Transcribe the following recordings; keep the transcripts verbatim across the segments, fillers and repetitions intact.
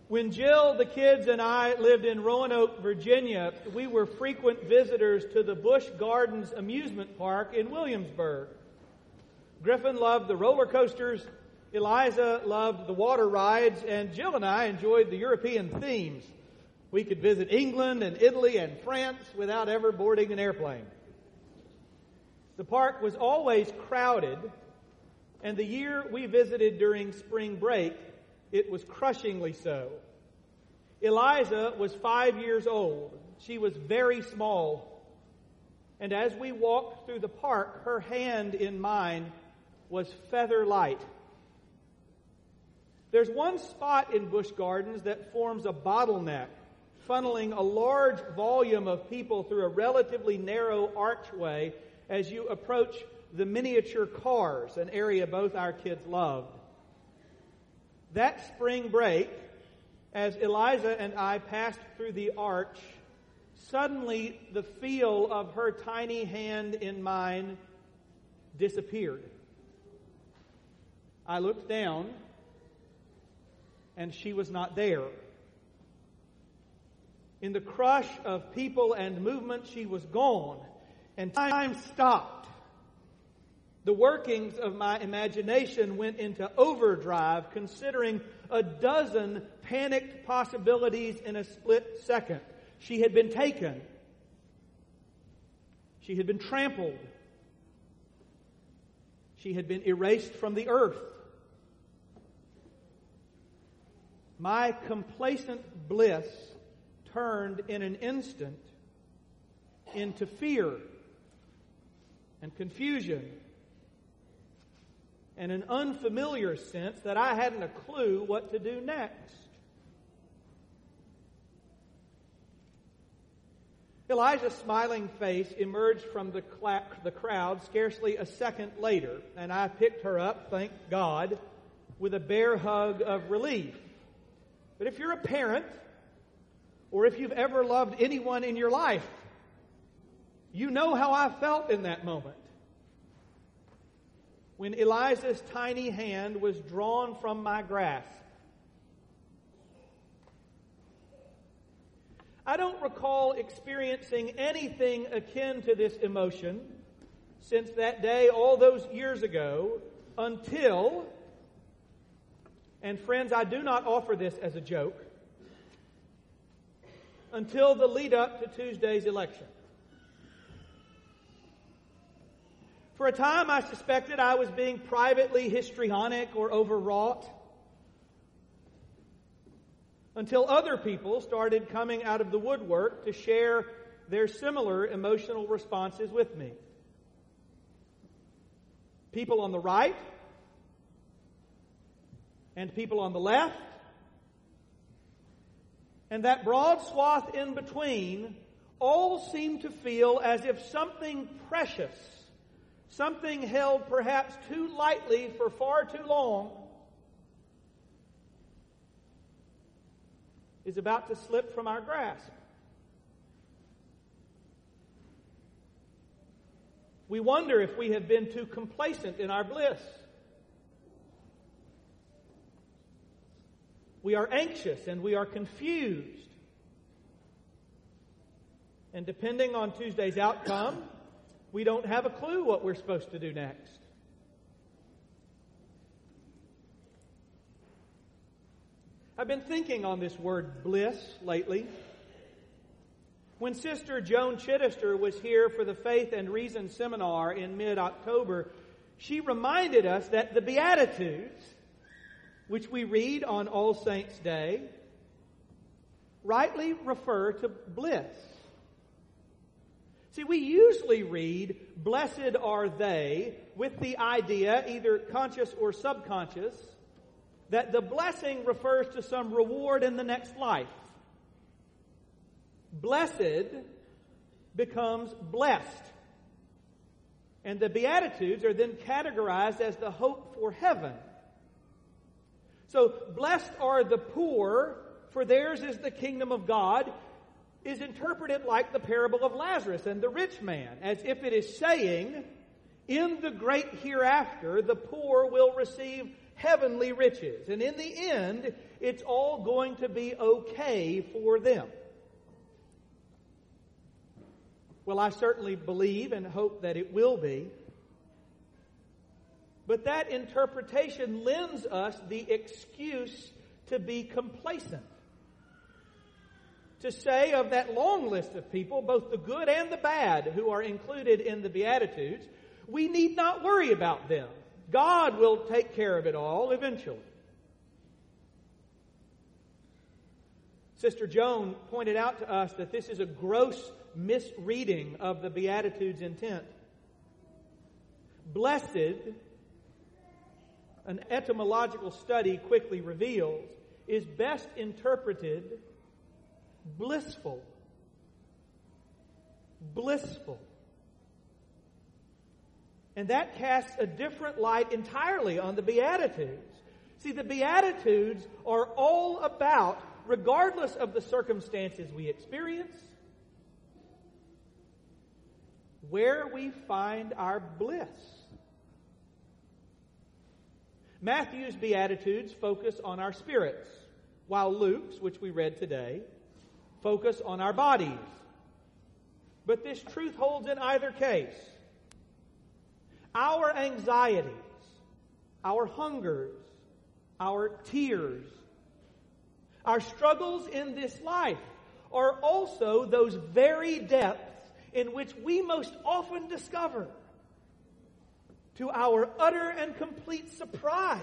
When Jill, the kids, and I lived in Roanoke, Virginia, we were frequent visitors to the Busch Gardens amusement park in Williamsburg. Griffin loved the roller coasters, Eliza loved the water rides, and Jill and I enjoyed the European themes. We could visit England and Italy and France without ever boarding an airplane. The park was always crowded, and the year we visited during spring break, it was crushingly so. Eliza was five years old. She was very small. And as we walked through the park, her hand in mine was feather light. There's one spot in Busch Gardens that forms a bottleneck, funneling a large volume of people through a relatively narrow archway as you approach the miniature cars, an area both our kids loved. That spring break, as Eliza and I passed through the arch, suddenly the feel of her tiny hand in mine disappeared. I looked down, and she was not there. In the crush of people and movement, she was gone, and time stopped. The workings of my imagination went into overdrive, considering a dozen panicked possibilities in a split second. She had been taken. She had been trampled. She had been erased from the earth. My complacent bliss turned in an instant into fear and confusion and an unfamiliar sense that I hadn't a clue what to do next. Elijah's smiling face emerged from the, cla- the crowd scarcely a second later, and I picked her up, thank God, with a bear hug of relief. But if you're a parent, or if you've ever loved anyone in your life, you know how I felt in that moment. When Eliza's tiny hand was drawn from my grasp. I don't recall experiencing anything akin to this emotion since that day all those years ago until, and friends, I do not offer this as a joke, until the lead up to Tuesday's election. For a time, I suspected I was being privately histrionic or overwrought, until other people started coming out of the woodwork to share their similar emotional responses with me. People on the right and people on the left, and that broad swath in between all seemed to feel as if something precious, something held perhaps too lightly for far too long, is about to slip from our grasp. We wonder if we have been too complacent in our bliss. We are anxious and we are confused. And depending on Tuesday's outcome, we don't have a clue what we're supposed to do next. I've been thinking on this word bliss lately. When Sister Joan Chittister was here for the Faith and Reason seminar in mid-October, she reminded us that the Beatitudes, which we read on All Saints' Day, rightly refer to bliss. See, we usually read, "Blessed are they," with the idea, either conscious or subconscious, that the blessing refers to some reward in the next life. Blessed becomes blessed. And the Beatitudes are then categorized as the hope for heaven. So, blessed are the poor, for theirs is the kingdom of God, is interpreted like the parable of Lazarus and the rich man, as if it is saying, in the great hereafter, the poor will receive heavenly riches. And in the end, it's all going to be okay for them. Well, I certainly believe and hope that it will be. But that interpretation lends us the excuse to be complacent. To say of that long list of people, both the good and the bad who are included in the Beatitudes, we need not worry about them. God will take care of it all eventually. Sister Joan pointed out to us that this is a gross misreading of the Beatitudes' intent. Blessed, an etymological study quickly reveals, is best interpreted blissful. Blissful. And that casts a different light entirely on the Beatitudes. See, the Beatitudes are all about, regardless of the circumstances we experience, where we find our bliss. Matthew's Beatitudes focus on our spirits, while Luke's, which we read today, focus on our bodies. But this truth holds in either case. Our anxieties, our hungers, our tears, our struggles in this life are also those very depths in which we most often discover, to our utter and complete surprise,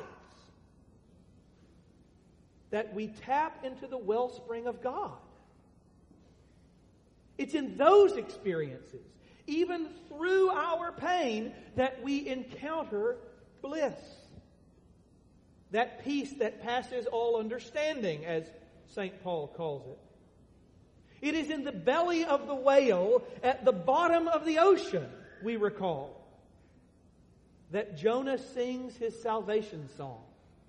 that we tap into the wellspring of God. It's in those experiences, even through our pain, that we encounter bliss. That peace that passes all understanding, as Saint Paul calls it. It is in the belly of the whale, at the bottom of the ocean, we recall, that Jonah sings his salvation song.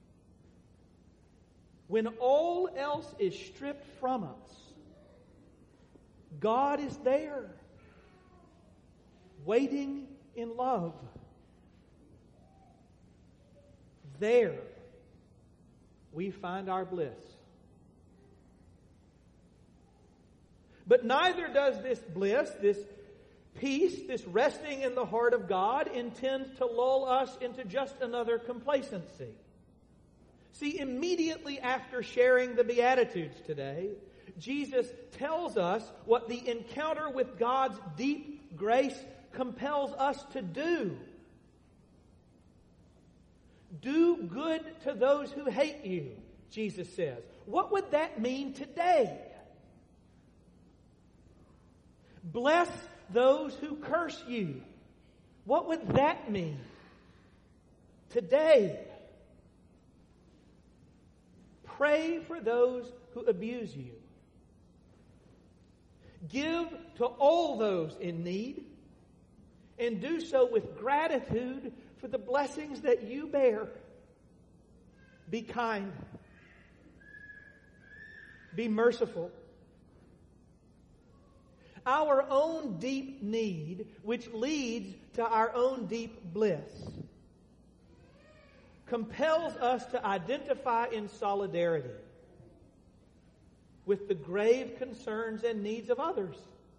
When all else is stripped from us, God is there, waiting in love. There we find our bliss. But neither does this bliss, this peace, this resting in the heart of God, intend to lull us into just another complacency. See, immediately after sharing the Beatitudes today, Jesus tells us what the encounter with God's deep grace compels us to do. Do good to those who hate you, Jesus says. What would that mean today? Bless those who curse you. What would that mean today? Pray for those who abuse you. Give to all those in need, and do so with gratitude for the blessings that you bear. Be kind. Be merciful. Our own deep need, which leads to our own deep bliss, compels us to identify in solidarity with the grave concerns and needs of others.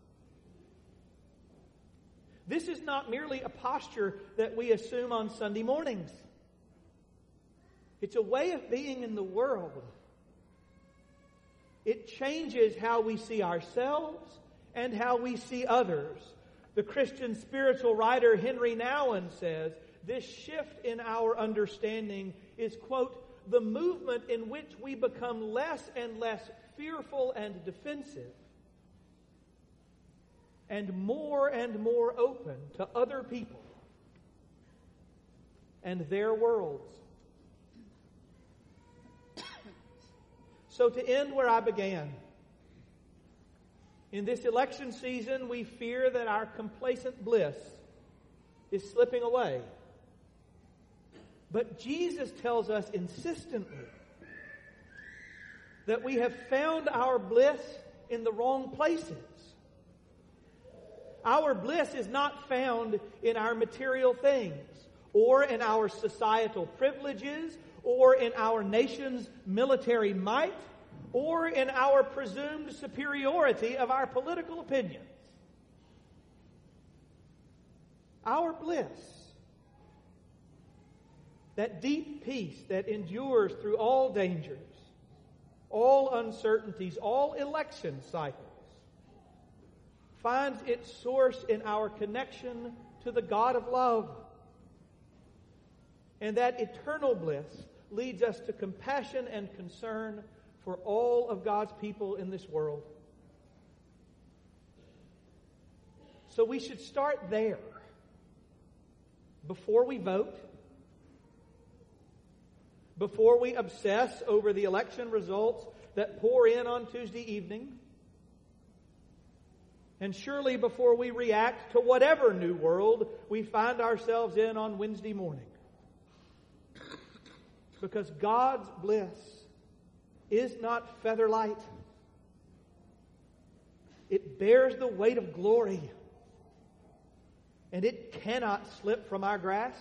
This is not merely a posture that we assume on Sunday mornings. It's a way of being in the world. It changes how we see ourselves and how we see others. The Christian spiritual writer Henry Nouwen says, this shift in our understanding is, quote, the movement in which we become less and less fearful and defensive, and more and more open to other people and their worlds. So to end where I began, in this election season, we fear that our complacent bliss is slipping away. But Jesus tells us insistently that we have found our bliss in the wrong places. Our bliss is not found in our material things, or in our societal privileges, or in our nation's military might, or in our presumed superiority of our political opinions. Our bliss, that deep peace that endures through all dangers, all uncertainties, all election cycles, finds its source in our connection to the God of love. And that eternal bliss leads us to compassion and concern for all of God's people in this world. So we should start there before we vote, before we obsess over the election results that pour in on Tuesday evening, and surely before we react to whatever new world we find ourselves in on Wednesday morning. Because God's bliss is not feather light. It bears the weight of glory. And it cannot slip from our grasp,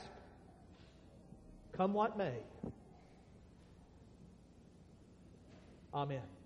come what may. Amen.